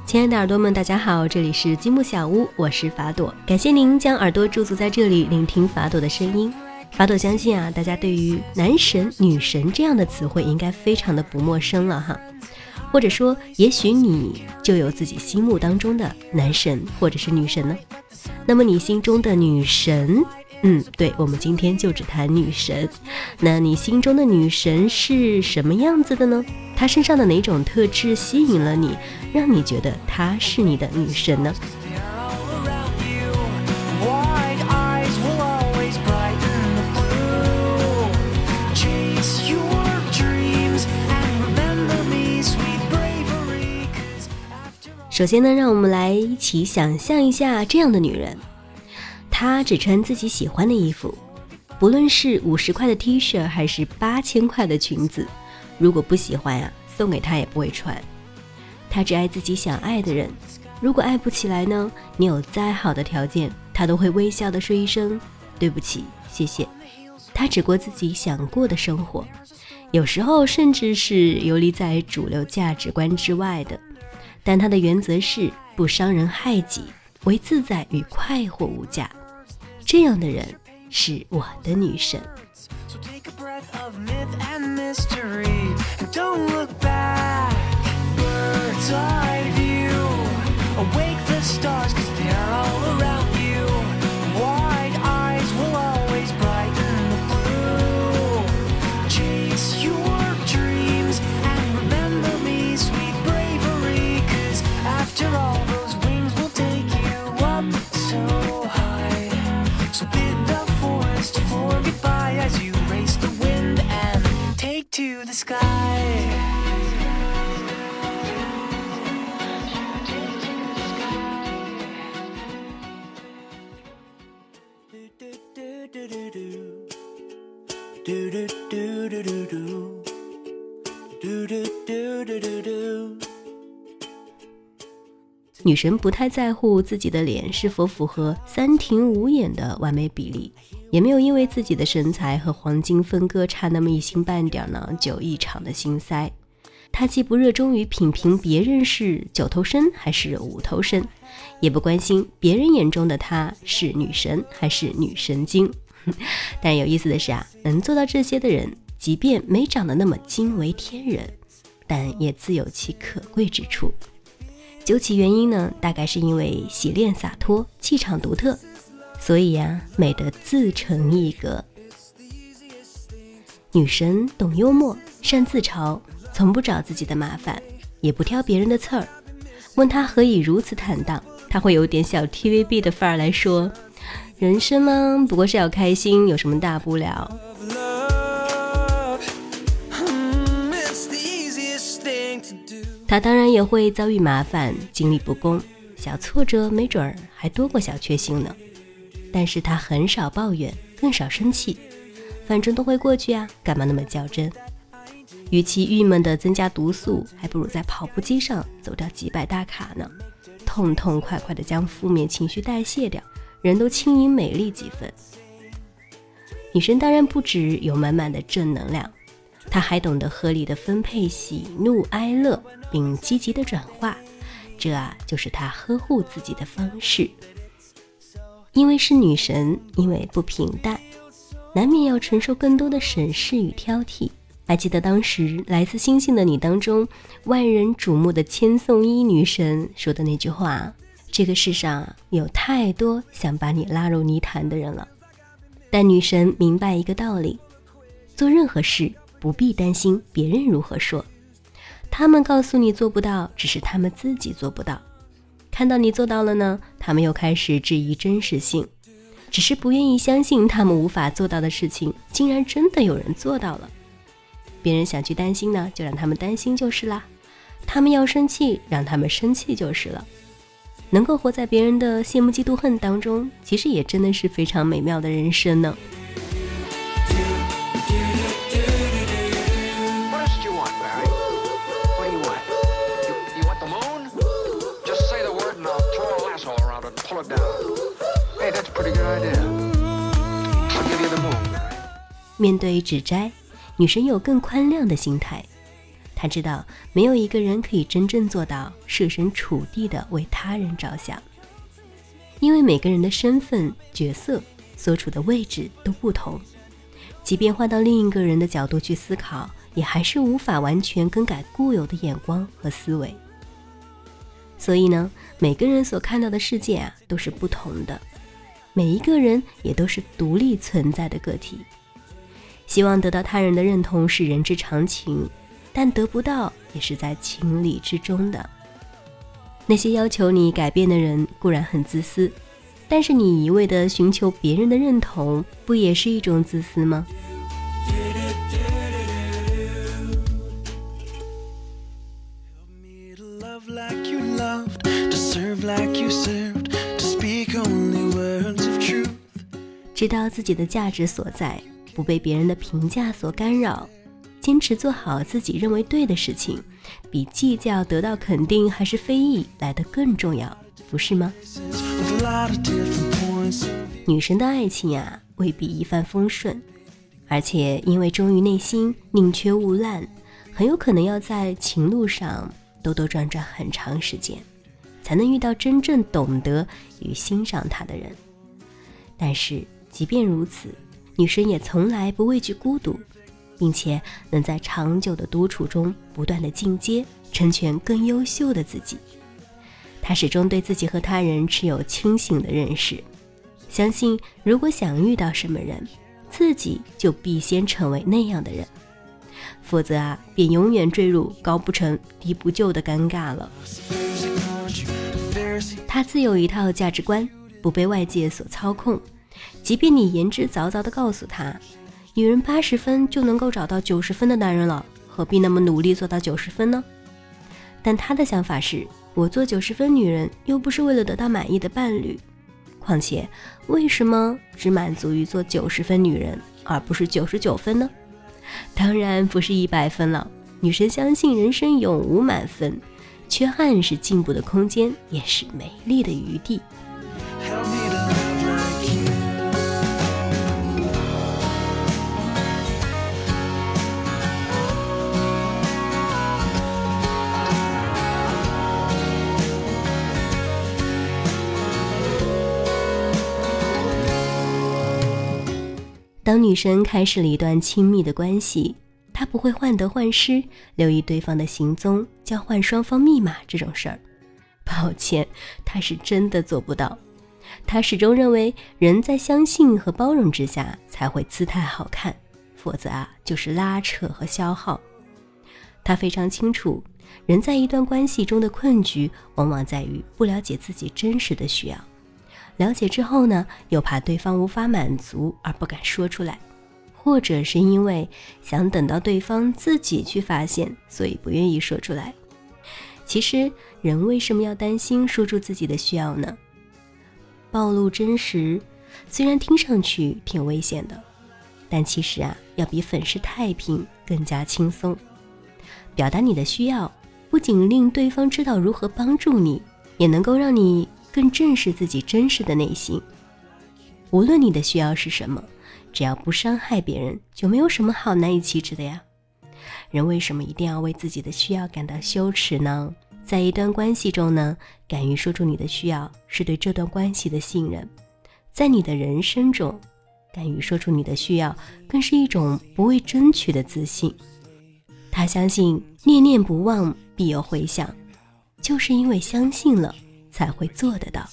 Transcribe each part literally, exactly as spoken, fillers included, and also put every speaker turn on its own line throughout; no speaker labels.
亲爱的耳朵们，大家好，这里是积木小屋，我是法朵，感谢您将耳朵驻足在这里，聆听法朵的声音。法朵相信啊，大家对于男神、女神这样的词汇应该非常的不陌生了哈。或者说，也许你就有自己心目当中的男神或者是女神呢？那么你心中的女神，嗯，对，我们今天就只谈女神。那你心中的女神是什么样子的呢？她身上的哪种特质吸引了你，让你觉得她是你的女神呢？首先呢，让我们来一起想象一下这样的女人，她只穿自己喜欢的衣服，不论是五十块的 T 恤还是八千块的裙子，如果不喜欢啊，送给她也不会穿。她只爱自己想爱的人，如果爱不起来呢，你有再好的条件，她都会微笑地说一声对不起，谢谢。她只过自己想过的生活，有时候甚至是游离在主流价值观之外的。但他的原则是不伤人害己，为自在与快活无价。这样的人是我的女神。
To the sky.
女神不太在乎自己的脸是否符合三庭五眼的完美比例，也没有因为自己的身材和黄金分割差那么一星半点呢就异常的心塞。她既不热衷于品评别人是九头身还是五头身，也不关心别人眼中的她是女神还是女神经。但有意思的是啊，能做到这些的人，即便没长得那么惊为天人，但也自有其可贵之处。究其原因呢，大概是因为洗练洒脱，气场独特，所以呀、啊，美得自成一格。女神懂幽默，善自嘲，从不找自己的麻烦，也不挑别人的刺儿。问她何以如此坦荡，她会有点小 T V B 的范儿来说，人生嘛，不过是要开心，有什么大不了？她当然也会遭遇麻烦，经历不公，小挫折没准儿还多过小确幸呢。但是她很少抱怨，更少生气，反正都会过去啊，干嘛那么较真？与其郁闷地增加毒素，还不如在跑步机上走掉几百大卡呢，痛痛快快地将负面情绪代谢掉，人都轻盈美丽几分。女神当然不只有满满的正能量，她还懂得合理的分配喜怒哀乐，并积极的转化，这啊就是她呵护自己的方式。因为是女神，因为不平淡，难免要承受更多的审视与挑剔。还记得当时《来自星星的你》当中万人瞩目的千颂伊女神说的那句话，这个世上有太多想把你拉入泥潭的人了。但女神明白一个道理，做任何事不必担心别人如何说，他们告诉你做不到，只是他们自己做不到。看到你做到了呢，他们又开始质疑真实性，只是不愿意相信他们无法做到的事情，竟然真的有人做到了。别人想去担心呢，就让他们担心就是啦；他们要生气，让他们生气就是了。能够活在别人的羡慕嫉妒恨当中，其实也真的是非常美妙的人生呢。面对指摘，女神有更宽谅的心态， 他知道没有一个人可以真正做到设身处地地为他人着想，因为每个人的身份、角色、所处的位置都不同，即便换到另一个人的角度去思考，也还是无法完全更改固有的眼光和思维。所以呢，每个人所看到的世界啊，都是不同的，每一个人也都是独立存在的个体。希望得到他人的认同是人之常情，但得不到也是在情理之中的。那些要求你改变的人固然很自私，但是你一味地寻求别人的认同，不也是一种自私吗？知道自己的价值所在，不被别人的评价所干扰，坚持做好自己认为对的事情，比计较得到肯定还是非议来得更重要，不是吗？女神的爱情啊，未必一帆风顺，而且因为忠于内心，宁缺毋滥，很有可能要在情路上兜兜转转很长时间，才能遇到真正懂得与欣赏她的人。但是即便如此，女神也从来不畏惧孤独，并且能在长久的独处中不断的进阶，成全更优秀的自己。她始终对自己和他人持有清醒的认识，相信如果想遇到什么人，自己就必先成为那样的人，否则啊，便永远坠入高不成低不就的尴尬了。她自有一套价值观，不被外界所操控，即便你言之凿凿地告诉她，女人八十分就能够找到九十分的男人了，何必那么努力做到九十分呢？但她的想法是，我做九十分女人又不是为了得到满意的伴侣，况且为什么只满足于做九十分女人而不是九十九分呢？当然不是一百分了，女神相信人生永无满分，缺憾是进步的空间，也是美丽的余地。当女神开始了一段亲密的关系，她不会患得患失，留意对方的行踪，交换双方密码这种事儿。抱歉，她是真的做不到。她始终认为，人在相信和包容之下才会姿态好看，否则啊，就是拉扯和消耗。她非常清楚，人在一段关系中的困局，往往在于不了解自己真实的需要。了解之后呢，又怕对方无法满足而不敢说出来，或者是因为想等到对方自己去发现，所以不愿意说出来。其实人为什么要担心说出自己的需要呢？暴露真实虽然听上去挺危险的，但其实啊，要比粉饰太平更加轻松。表达你的需要，不仅令对方知道如何帮助你，也能够让你更正视自己真实的内心。无论你的需要是什么，只要不伤害别人，就没有什么好难以启齿的呀。人为什么一定要为自己的需要感到羞耻呢？在一段关系中呢，敢于说出你的需要，是对这段关系的信任。在你的人生中，敢于说出你的需要，更是一种不畏争取的自信。他相信念念不忘必有回响，就是因为相信了，才会做得到。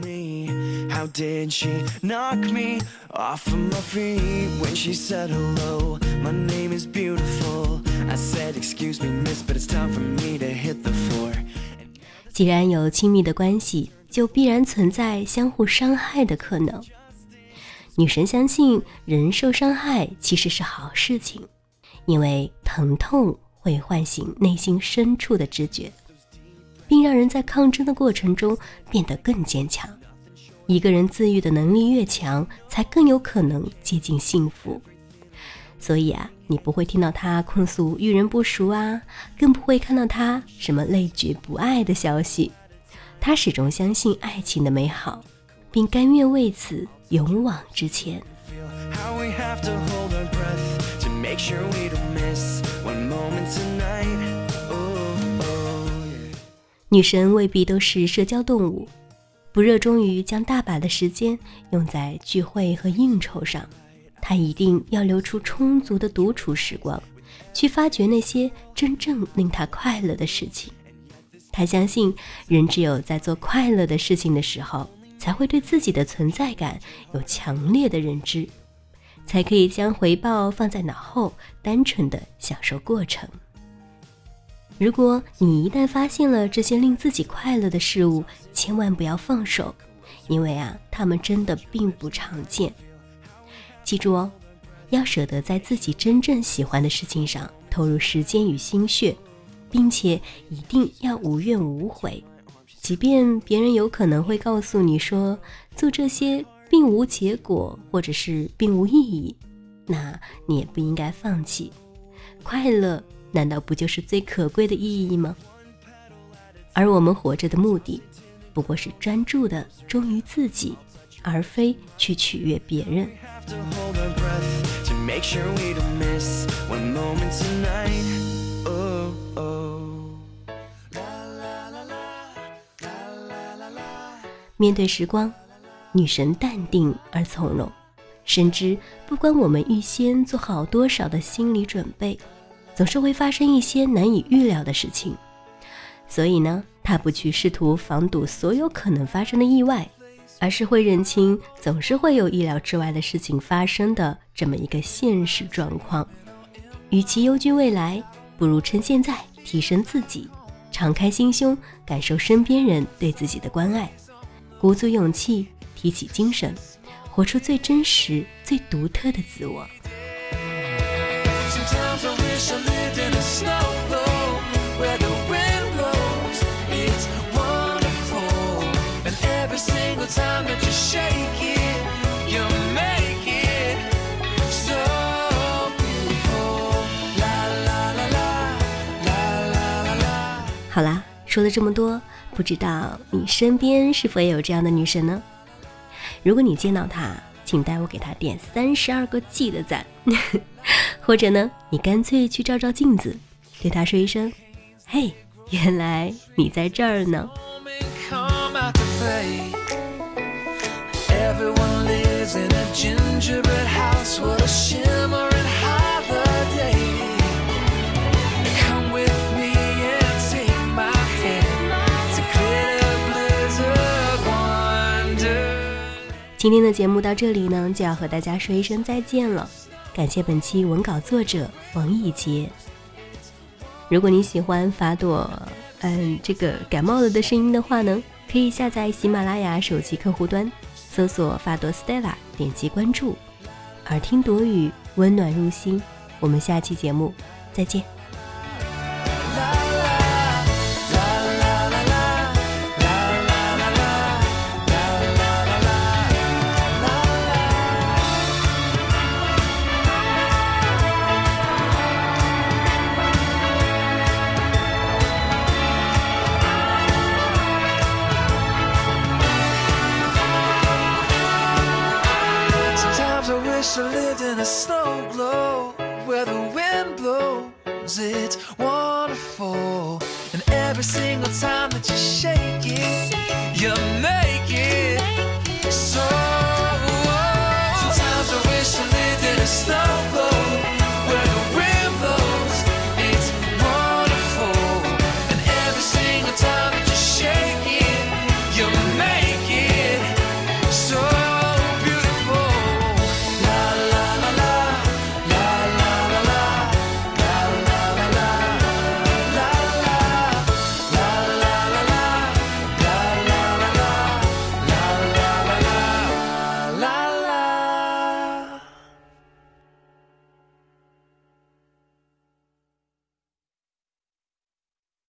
How did she knock me off of my feet when she said hello? My name is beautiful. I said excuse me miss, but it's time for me to hit the floor.
既然有亲密的关系，就必然存在相互伤害的可能。女神相信人受伤害其实是好事情，因为疼痛会唤醒内心深处的知觉，并让人在抗争的过程中变得更坚强。一个人自愈的能力越强，才更有可能接近幸福。所以啊，你不会听到他控诉遇人不淑啊，更不会看到他什么累觉不爱的消息。他始终相信爱情的美好，并甘愿为此勇往直前。
How we have to hold our breath to make sure we don't miss one moment tonight.
女神未必都是社交动物，不热衷于将大把的时间用在聚会和应酬上，她一定要留出充足的独处时光，去发掘那些真正令她快乐的事情。她相信，人只有在做快乐的事情的时候，才会对自己的存在感有强烈的认知，才可以将回报放在脑后，单纯地享受过程。如果你一旦发现了这些令自己快乐的事物，千万不要放手，因为啊，它们真的并不常见。记住哦，要舍得在自己真正喜欢的事情上投入时间与心血，并且一定要无怨无悔。即便别人有可能会告诉你说，做这些并无结果，或者是并无意义，那你也不应该放弃。快乐难道不就是最可贵的意义吗？而我们活着的目的，不过是专注地忠于自己，而非去取悦别人。面对时光，女神淡定而从容，深知不管我们预先做好多少的心理准备，总是会发生一些难以预料的事情。所以呢，她不去试图防堵所有可能发生的意外，而是会认清总是会有意料之外的事情发生的这么一个现实状况。与其忧惧未来，不如趁现在提升自己，敞开心胸，感受身边人对自己的关爱，鼓足勇气，提起精神，活出最真实、最独特的自我。好啦，说了这么多，不知道你身边是否也有这样的女神呢？如果你见到她，请带我给她点三十二个 G 的赞，或者呢，你干脆去照照镜子，对她说一声：“嘿，原来你在这儿呢。” Everyone lives in a gingerbread house, what a shimmering holiday. Come with me and take my hand to clear blizzard wonder. 今天的节目到这里呢，就要和大家说一声再见了。感谢本期文稿作者王艺杰。如果你喜欢法朵嗯这个感冒了的声音的话呢，可以下载喜马拉雅手机客户端，搜索法朵 Stella， 点击关注，耳听朵语，温暖入心。我们下期节目再见。I lived in a snow globe where the wind blows, it's wonderful. And every single time that you shake it, you make it so. Sometimes I wish I lived in a snow